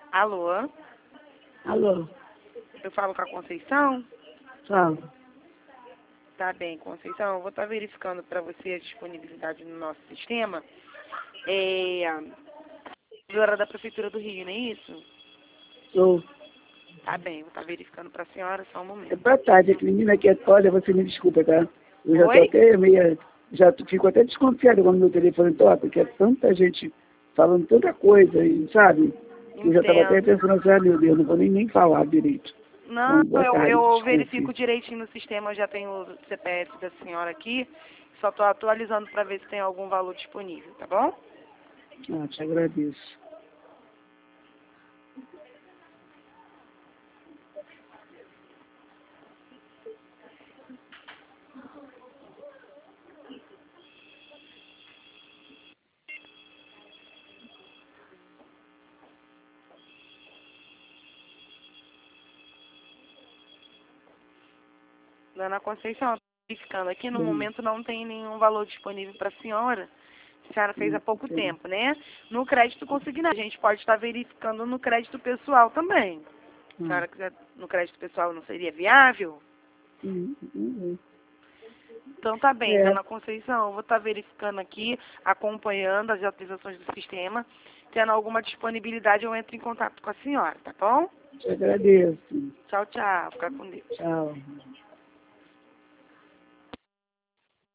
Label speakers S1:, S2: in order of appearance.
S1: Alô?
S2: Alô,
S1: Eu falo com a Conceição?
S2: fala.
S1: Tá bem, Conceição. Eu vou estar verificando para você a disponibilidade no nosso sistema. É servidora da Prefeitura do Rio, não é isso?
S2: Sou.
S1: Tá bem, vou estar verificando para a senhora, só um
S2: É
S1: momento.
S2: boa tarde, a menina aqui, olha, você me desculpa, tá? Eu já tô
S1: Oi?
S2: até meio, fico até desconfiada quando meu telefone toca, porque é tanta gente falando tanta coisa, e, sabe? Eu já estava até
S1: Entendo.
S2: pensando assim, ah, meu Deus, não vou nem falar direito.
S1: Não,
S2: Então, boa
S1: eu,
S2: tarde,
S1: eu
S2: desculpe.
S1: verifico direitinho no sistema, eu já tenho o CPF da senhora aqui. Só estou atualizando para ver se tem algum valor disponível, tá bom?
S2: Ah, te agradeço.
S1: Dona Conceição, verificando aqui, no
S2: Bem,
S1: momento não tem nenhum valor disponível para a senhora. A senhora fez há pouco
S2: tem.
S1: tempo, né? No crédito consignado, a gente pode estar verificando no crédito pessoal também. Se a
S2: Ah,
S1: senhora quiser no crédito pessoal, não seria viável?
S2: hum, hum, hum.
S1: Então tá bem,
S2: É,
S1: dona Conceição, eu vou estar verificando aqui, acompanhando as atualizações do sistema. Tendo alguma disponibilidade, eu entro em contato com a senhora, tá bom?
S2: te agradeço.
S1: Tchau, tchau. Fica com Deus.
S2: Tchau.